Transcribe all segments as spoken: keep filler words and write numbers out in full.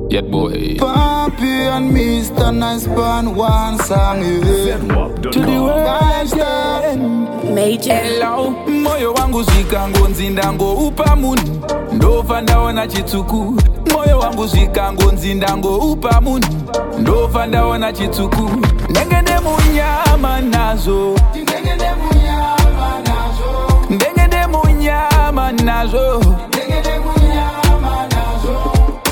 Yet boy. Papi and Mister Nice Pan one song, yeah. To the world again. Major. Hello. Moyo wangu zvikango nzindango upa munhu ndofa ndaona chituku. Moyo wangu zvikango nzindango upa munhu ndofa ndaona chituku. Ndengende munyama nazo, ndengende munyama nazo, ndengende munyama nazo, ndengende munyama nazo.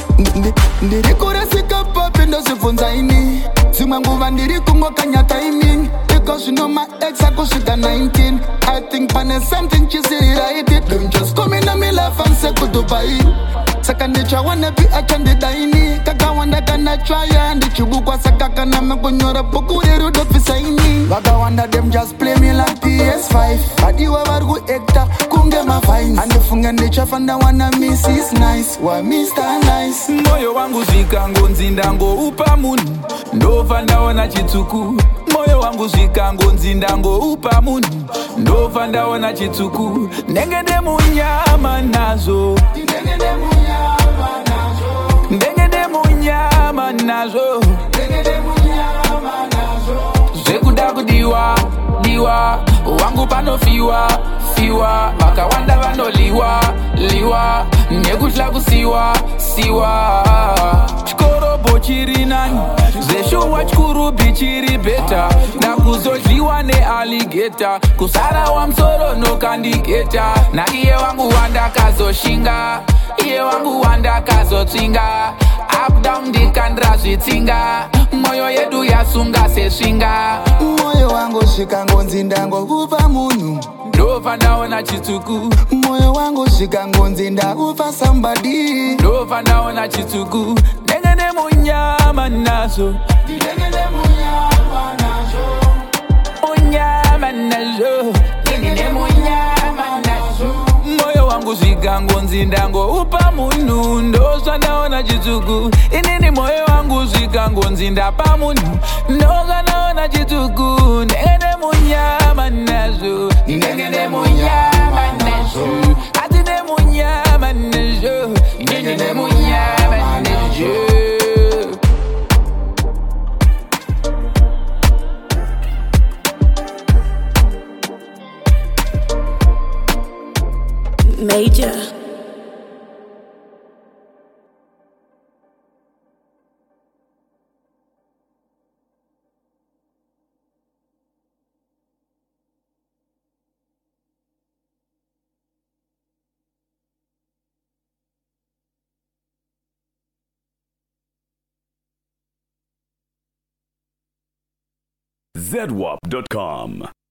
Ndiri kurasika papi ndozvibvunza ini dzimwe nguva ndiri kungoka timing because you know my ex akusvika nineteen. I think pane something chisiriraiti. Don't just come in and me laugh and say kudubai. Saka ndichawana pi achandidaini kakawanda kana trya ndichibukwa saka kana mekunyora bhuku rerudofisaini. Vakawanda them just play me like P S five. Adiwa vari kuacta kunge mafines. Andifunga ndichafanda wana Missus Nice wa Mister Nice. Moyo wangu zvikango nzindango upa munhu ndofa ndaona chituku. Moyo wangu zvikango nzindango upa munhu ndofa ndaona chituku. Ndengende munyama nazo, ndengende munyama nazo, ndengende munyama nazo, ndengende munyama nazo. Zvekuda kudiwa diwa wangu panofiwa fiwa. Vakawanda vanoliwa liwa nekutla kusiwa siwa. Chikorobo chiri nani zveshuwa chikurubi chiri beta. Ndakuzodliwa nealigeta kusara wamsoro nokandiketa. Naiye wangu wandakazoshinga, iye wangu wandakazotsinga. Up down dikandra zvitsinga, moyo yedu yasunga sesvinga. Moyo wangu zvikango nzindango upa munhu ndofa ndaona chituku. Moyo wangu zvikango nzinda upa somebody ndofa ndaona chituku. Ndengende munyama nazo, ndengende munyama nazo, munyama nazo, ndengende munyama nazo. Moyo wangu zvikango nzindango upa munhu ndofa ndaona chituku. Inini moyo wangu zvikango nzinda pa munhu ndofa ndaona chituku. Ndengende munyama nazo, ndengende munyama nazo, atine munyama nazo, ndengende munyama nazo. Major. Z W A P dot com